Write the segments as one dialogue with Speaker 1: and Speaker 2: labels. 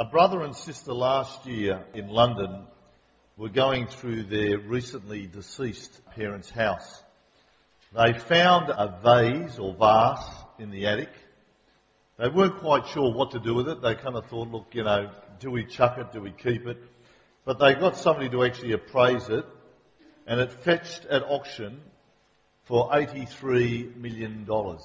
Speaker 1: A brother and sister last year in London were going through their recently deceased parents' house. They found a vase in the attic. They weren't quite sure what to do with it. They kind of thought, look, do we chuck it? Do we keep it? But they got somebody to actually appraise it, and it fetched at auction for $83 million.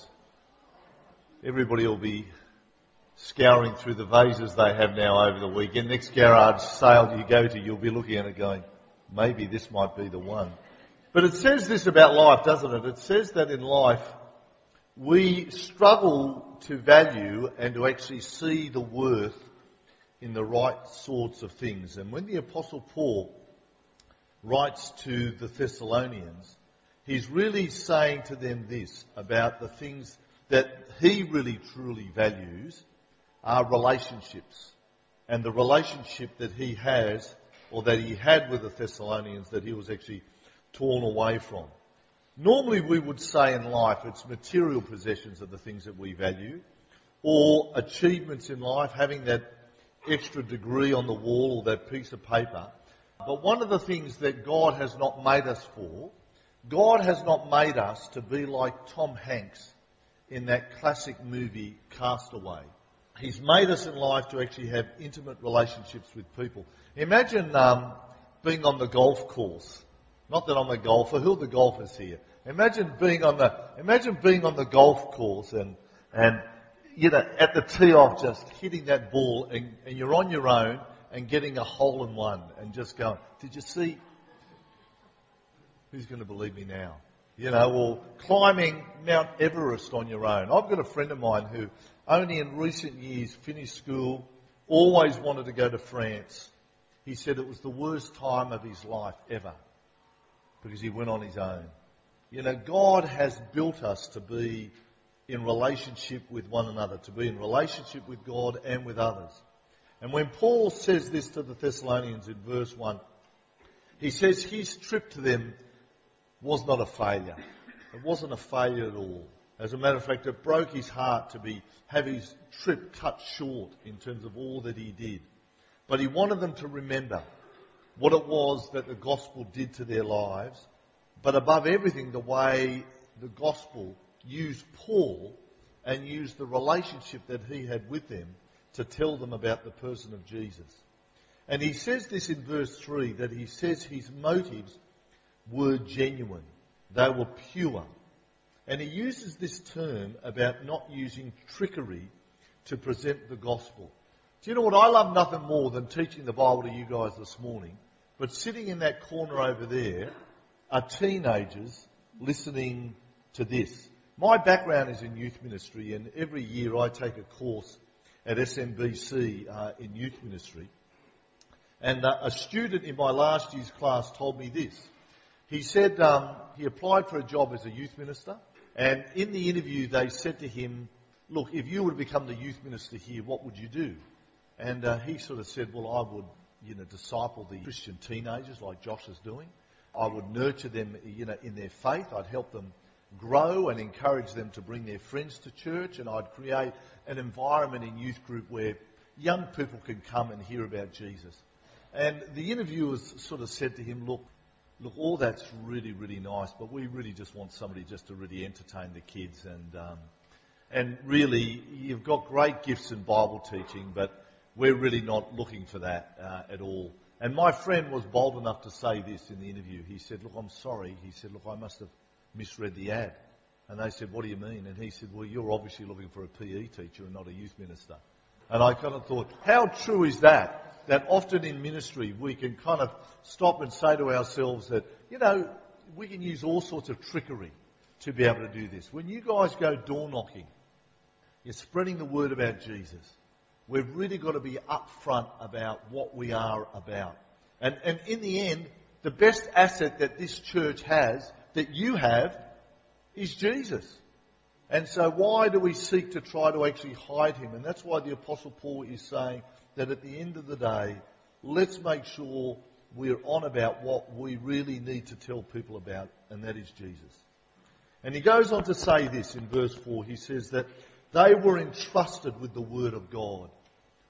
Speaker 1: Everybody will be scouring through the vases they have now over the weekend. Next garage sale you go to, you'll be looking at it going, maybe this might be the one. But it says this about life, doesn't it? It says that in life we struggle to value and to actually see the worth in the right sorts of things. And when the Apostle Paul writes to the Thessalonians, he's really saying to them this about the things that he really truly values are relationships. And the relationship that he has, or that he had with the Thessalonians, that he was actually torn away from. Normally we would say in life it's material possessions are the things that we value, or achievements in life, having that extra degree on the wall or that piece of paper. But one of the things that God has not made us for, God has not made us to be like Tom Hanks in that classic movie Castaway. He's made us in life to actually have intimate relationships with people. Imagine being on the golf course. Not that I'm a golfer. Who are the golfers here? Imagine being on the golf course and at the tee off just hitting that ball and you're on your own and getting a hole in one and just going, did you see? Who's going to believe me now? Or climbing Mount Everest on your own. I've got a friend of mine who only in recent years finished school, always wanted to go to France. He said it was the worst time of his life ever because he went on his own. God has built us to be in relationship with one another, to be in relationship with God and with others. And when Paul says this to the Thessalonians in verse 1, he says his trip to them was not a failure. It wasn't a failure at all. As a matter of fact, it broke his heart to have his trip cut short in terms of all that he did. But he wanted them to remember what it was that the gospel did to their lives, but above everything, the way the gospel used Paul and used the relationship that he had with them to tell them about the person of Jesus. And he says this in verse 3, that he says his motives were genuine. They were pure. And he uses this term about not using trickery to present the gospel. Do you know what? I love nothing more than teaching the Bible to you guys this morning, but sitting in that corner over there are teenagers listening to this. My background is in youth ministry, and every year I take a course at SMBC in youth ministry. And a student in my last year's class told me this. He said he applied for a job as a youth minister, and in the interview they said to him, look, if you were to become the youth minister here, what would you do? And he sort of said, well, I would, disciple the Christian teenagers like Josh is doing. I would nurture them, in their faith. I'd help them grow and encourage them to bring their friends to church, and I'd create an environment in youth group where young people can come and hear about Jesus. And the interviewers sort of said to him, look, all that's really, really nice, but we really just want somebody just to really entertain the kids. And really, you've got great gifts in Bible teaching, but we're really not looking for that at all. And my friend was bold enough to say this in the interview. He said, look, I'm sorry. He said, look, I must have misread the ad. And they said, what do you mean? And he said, well, you're obviously looking for a PE teacher and not a youth minister. And I kind of thought, how true is that? That often in ministry we can kind of stop and say to ourselves that, we can use all sorts of trickery to be able to do this. When you guys go door knocking, you're spreading the word about Jesus. We've really got to be upfront about what we are about. And in the end, the best asset that this church has, that you have, is Jesus. And so why do we seek to try to actually hide him? And that's why the Apostle Paul is saying that at the end of the day, let's make sure we're on about what we really need to tell people about, and that is Jesus. And he goes on to say this in verse 4. He says that they were entrusted with the word of God.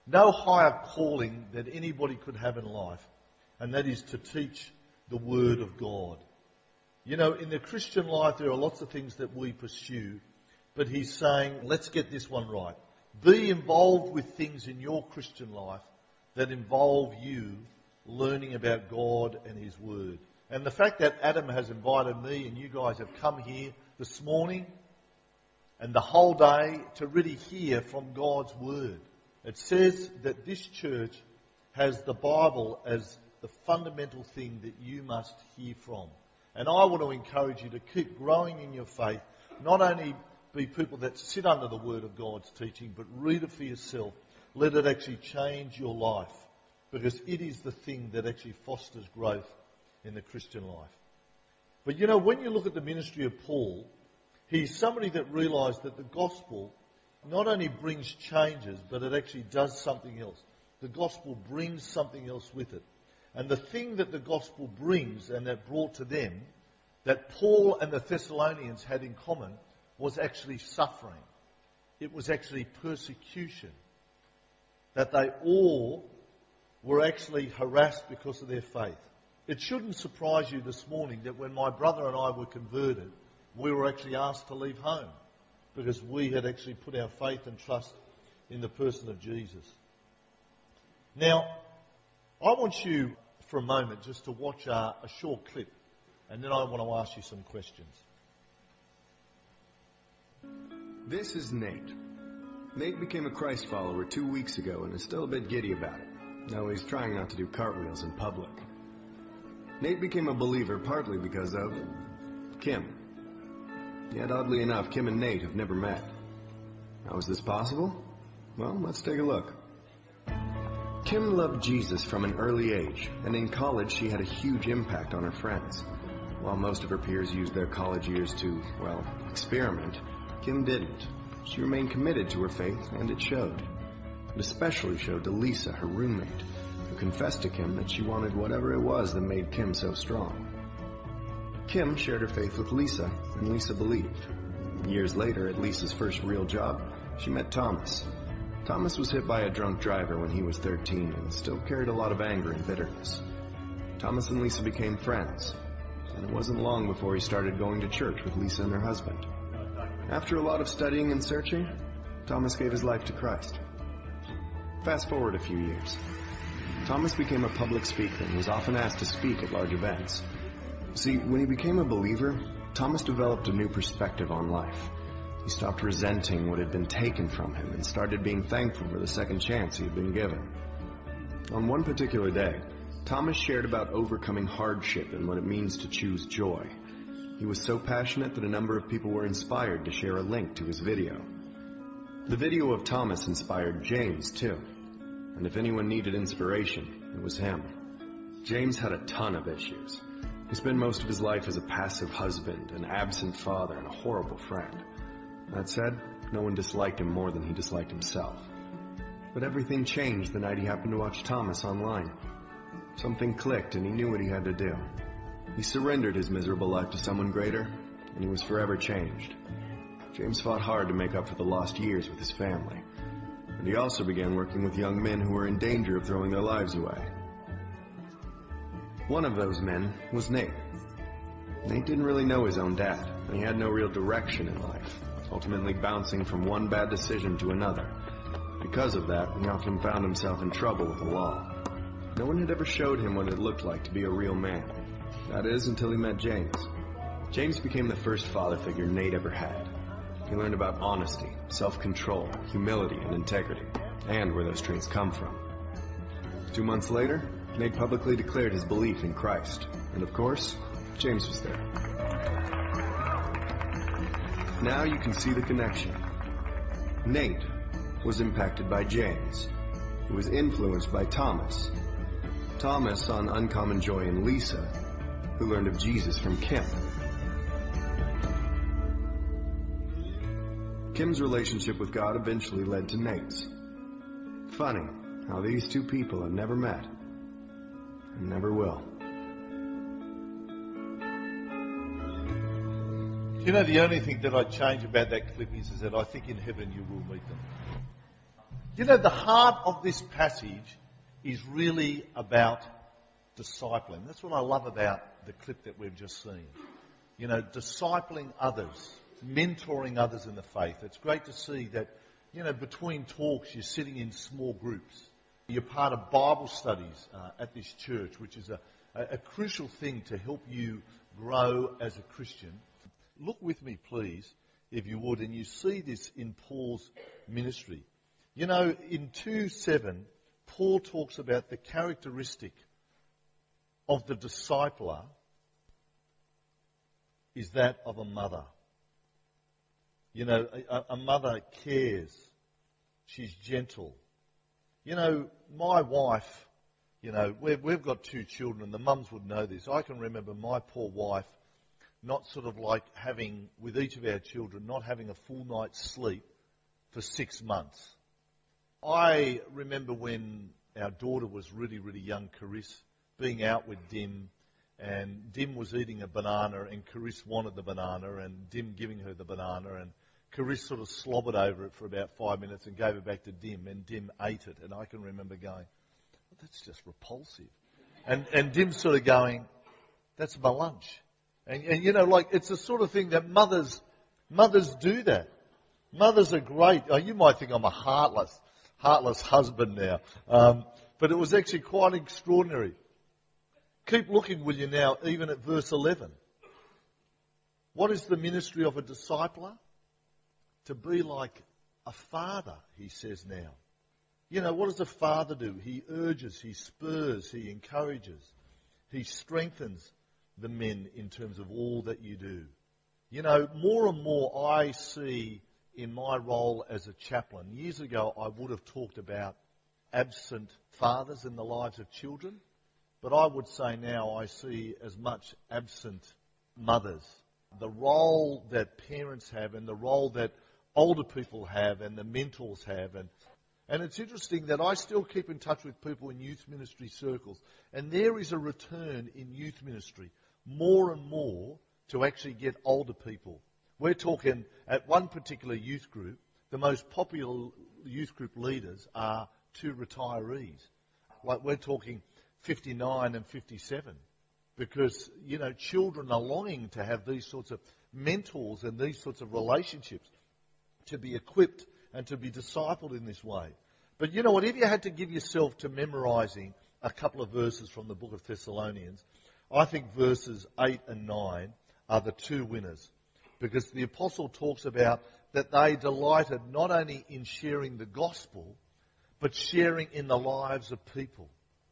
Speaker 1: no higher calling that anybody could have in life, and that is to teach the Word of God. You know, in the Christian life there are lots of things that we pursue, but he's saying, let's get this one right. Be involved with things in your Christian life that involve you learning about God and His Word. And the fact that Adam has invited me and you guys have come here this morning and the whole day to really hear from God's Word. It says that this church has the Bible as the fundamental thing that you must hear from. And I want to encourage you to keep growing in your faith, not only be people that sit under the Word of God's teaching, but read it for yourself. Let it actually change your life, because it is the thing that actually fosters growth in the Christian life. But you know, when you look at the ministry of Paul, he's somebody that realised that the gospel not only brings changes, but it actually does something else. The gospel brings something else with it. And the thing that the gospel brings and that brought to them, that Paul and the Thessalonians had in common, was actually suffering. It was actually persecution. That they all were actually harassed because of their faith. It shouldn't surprise you this morning that when my brother and I were converted, we were actually asked to leave home because we had actually put our faith and trust in the person of Jesus. Now, I want you for a moment just to watch a short clip, and then I want to ask you some questions.
Speaker 2: This is Nate. Nate became a Christ follower 2 weeks ago and is still a bit giddy about it. Now he's trying not to do cartwheels in public. Nate became a believer partly because of Kim. Yet oddly enough, Kim and Nate have never met. How is this possible? Well, let's take a look. Kim loved Jesus from an early age, and in college she had a huge impact on her friends. While most of her peers used their college years to, well, experiment, Kim didn't. She remained committed to her faith, and it showed. It especially showed to Lisa, her roommate, who confessed to Kim that she wanted whatever it was that made Kim so strong. Kim shared her faith with Lisa, and Lisa believed. Years later, at Lisa's first real job, she met Thomas. Thomas was hit by a drunk driver when he was 13 and still carried a lot of anger and bitterness. Thomas and Lisa became friends, and it wasn't long before he started going to church with Lisa and her husband. After a lot of studying and searching, Thomas gave his life to Christ. Fast forward a few years. Thomas became a public speaker and was often asked to speak at large events. See, when he became a believer, Thomas developed a new perspective on life. He stopped resenting what had been taken from him and started being thankful for the second chance he had been given. On one particular day, Thomas shared about overcoming hardship and what it means to choose joy. He was so passionate that a number of people were inspired to share a link to his video. The video of Thomas inspired James, too. And if anyone needed inspiration, it was him. James had a ton of issues. He spent most of his life as a passive husband, an absent father, and a horrible friend. That said, no one disliked him more than he disliked himself. But everything changed the night he happened to watch Thomas online. Something clicked and he knew what he had to do. He surrendered his miserable life to someone greater, and he was forever changed. James fought hard to make up for the lost years with his family, and he also began working with young men who were in danger of throwing their lives away. One of those men was Nate. Nate didn't really know his own dad, and he had no real direction in life, ultimately bouncing from one bad decision to another. Because of that, he often found himself in trouble with the law. No one had ever showed him what it looked like to be a real man. That is, until he met James. James became the first father figure Nate ever had. He learned about honesty, self-control, humility, and integrity, and where those traits come from. 2 months later, Nate publicly declared his belief in Christ. And of course, James was there. Now you can see the connection. Nate was impacted by James, who was influenced by Thomas. Thomas saw an uncommon joy in Lisa, who learned of Jesus from Kim. Kim's relationship with God eventually led to Nate's. Funny how these two people have never met and never will.
Speaker 1: You know, the only thing that I'd change about that clip is that I think in heaven you will meet them. You know, the heart of this passage is really about discipling. That's what I love about the clip that we've just seen. You know, discipling others, mentoring others in the faith. It's great to see that, you know, between talks you're sitting in small groups. You're part of Bible studies at this church, which is a crucial thing to help you grow as a Christian. Look with me, please, if you would, and you see this in Paul's ministry. You know, in 2:7, Paul talks about the characteristic of the discipler is that of a mother. You know, a mother cares. She's gentle. You know, my wife, you know, we've got 2 children, and the mums would know this. I can remember my poor wife not sort of like having, with each of our children, not having a full night's sleep for 6 months. I remember when our daughter was really, really young, Carisse, being out with Dim, and Dim was eating a banana, and Carisse wanted the banana, and Dim giving her the banana, and Carisse sort of slobbered over it for about 5 minutes and gave it back to Dim, and Dim ate it. And I can remember going, well, that's just repulsive. And Dim sort of going, that's my lunch. And you know, like, it's the sort of thing that mothers do that. Mothers are great. Oh, you might think I'm a heartless husband now. But it was actually quite extraordinary. Keep looking, will you now, even at verse 11. What is the ministry of a discipler? To be like a father, he says now. You know, what does a father do? He urges, he spurs, he encourages. He strengthens the men in terms of all that you do. You know, more and more I see in my role as a chaplain. Years ago I would have talked about absent fathers in the lives of children, but I would say now I see as much absent mothers. The role that parents have and the role that older people have and the mentors have. And it's interesting that I still keep in touch with people in youth ministry circles, and there is a return in youth ministry more and more to actually get older people. We're talking at one particular youth group, the most popular youth group leaders are 2 retirees. Like, we're talking 59 and 57, because, you know, children are longing to have these sorts of mentors and these sorts of relationships, to be equipped and to be discipled in this way. But you know what, if you had to give yourself to memorising a couple of verses from the book of Thessalonians, I think verses 8 and 9 are the 2 winners. Because the apostle talks about that they delighted not only in sharing the gospel, but sharing in the lives of people.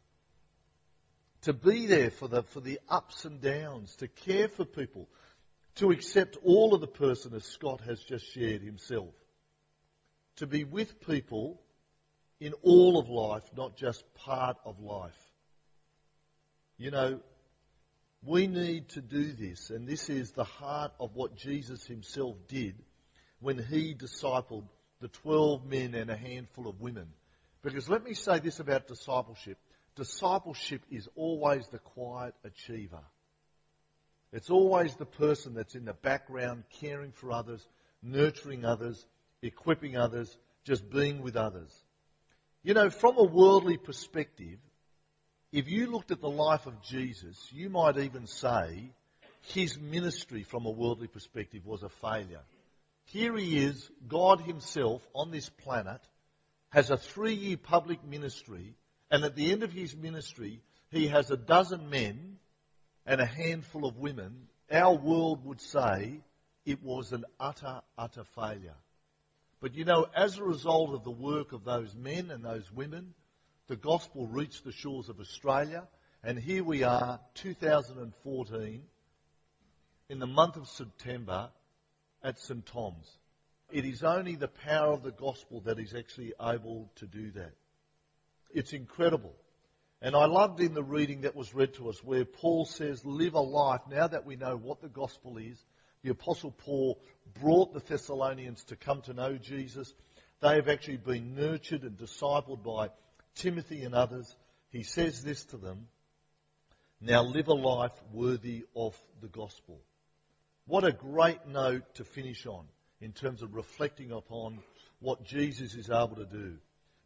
Speaker 1: To be there for the ups and downs, to care for people, to accept all of the person as Scott has just shared himself. To be with people in all of life, not just part of life. You know, we need to do this, and this is the heart of what Jesus himself did when he discipled the 12 men and a handful of women. Because let me say this about discipleship. Discipleship is always the quiet achiever. It's always the person that's in the background, caring for others, nurturing others, equipping others, just being with others. You know, from a worldly perspective, if you looked at the life of Jesus, you might even say his ministry from a worldly perspective was a failure. Here he is, God himself on this planet, has a 3-year public ministry, and at the end of his ministry, he has 12 men and a handful of women. Our world would say it was an utter failure. But you know, as a result of the work of those men and those women, the gospel reached the shores of Australia, and here we are, 2014, in the month of September, at St. Thomas. It is only the power of the gospel that is actually able to do that. It's incredible. And I loved in the reading that was read to us where Paul says, live a life, now that we know what the gospel is. The Apostle Paul brought the Thessalonians to come to know Jesus. They have actually been nurtured and discipled by Timothy and others. He says this to them, now live a life worthy of the gospel. What a great note to finish on in terms of reflecting upon what Jesus is able to do.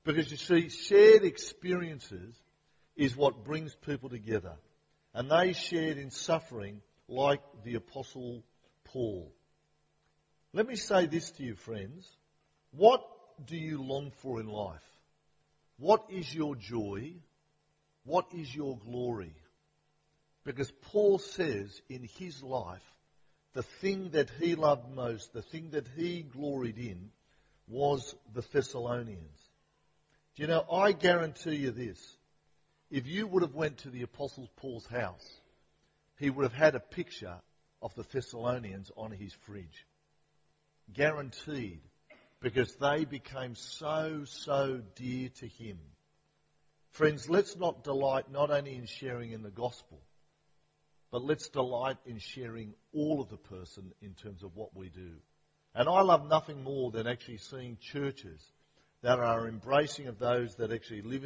Speaker 1: Because you see, shared experiences is what brings people together. And they shared in suffering like the Apostle Paul. Let me say this to you, friends. What do you long for in life? What is your joy? What is your glory? Because Paul says in his life, the thing that he loved most, the thing that he gloried in, was the Thessalonians. Do you know, I guarantee you this. If you would have went to the Apostle Paul's house, he would have had a picture of the Thessalonians on his fridge. Guaranteed. Because they became so dear to him. Friends, let's not delight not only in sharing in the gospel, but let's delight in sharing all of the person in terms of what we do. And I love nothing more than actually seeing churches that are embracing of those that actually live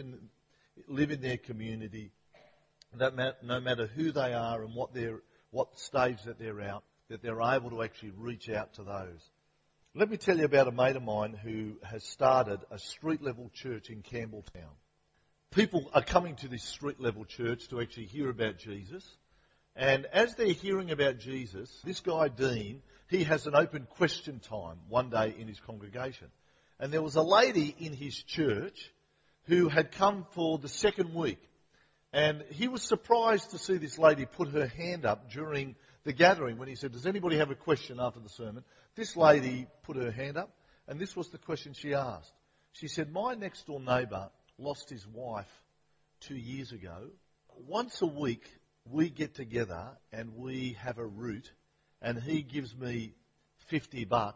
Speaker 1: in their community, that no matter who they are and what stage that they're out, that they're able to actually reach out to those. Let me tell you about a mate of mine who has started a street-level church in Campbelltown. People are coming to this street-level church to actually hear about Jesus. And as they're hearing about Jesus, this guy, Dean, he has an open question time one day in his congregation. And there was a lady in his church who had come for the second week. And he was surprised to see this lady put her hand up during the gathering when he said, does anybody have a question after the sermon? This lady put her hand up, and this was the question she asked. She said, my next door neighbour lost his wife 2 years ago. Once a week, we get together and we have a root, and he gives me $50.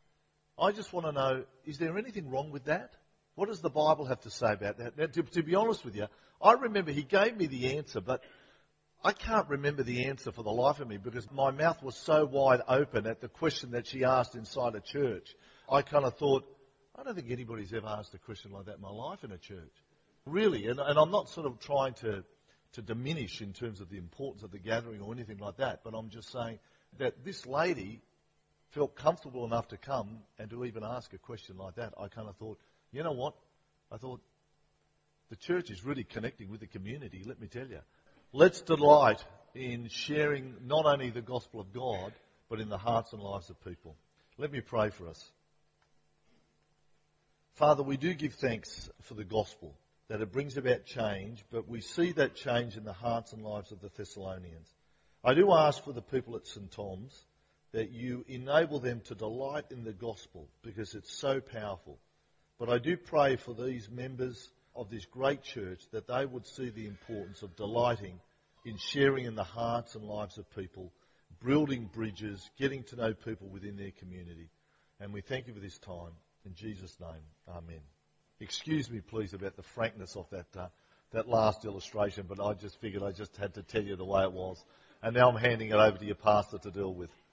Speaker 1: I just want to know, is there anything wrong with that? What does the Bible have to say about that? Now, to be honest with you, I remember he gave me the answer, but I can't remember the answer for the life of me because my mouth was so wide open at the question that she asked inside a church. I kind of thought, I don't think anybody's ever asked a question like that in my life in a church. Really, and I'm not sort of trying to diminish in terms of the importance of the gathering or anything like that, but I'm just saying that this lady felt comfortable enough to come and to even ask a question like that. I kind of thought, you know what? I thought, the church is really connecting with the community, let me tell you. Let's delight in sharing not only the gospel of God, but in the hearts and lives of people. Let me pray for us. Father, we do give thanks for the gospel, that it brings about change, but we see that change in the hearts and lives of the Thessalonians. I do ask for the people at St. Thomas that you enable them to delight in the gospel because it's so powerful. But I do pray for these members of this great church that they would see the importance of delighting in sharing in the hearts and lives of people, building bridges, getting to know people within their community. And we thank you for this time. In Jesus' name, amen. Excuse me, please, about the frankness of that last illustration, but I just figured I just had to tell you the way it was. And now I'm handing it over to your pastor to deal with.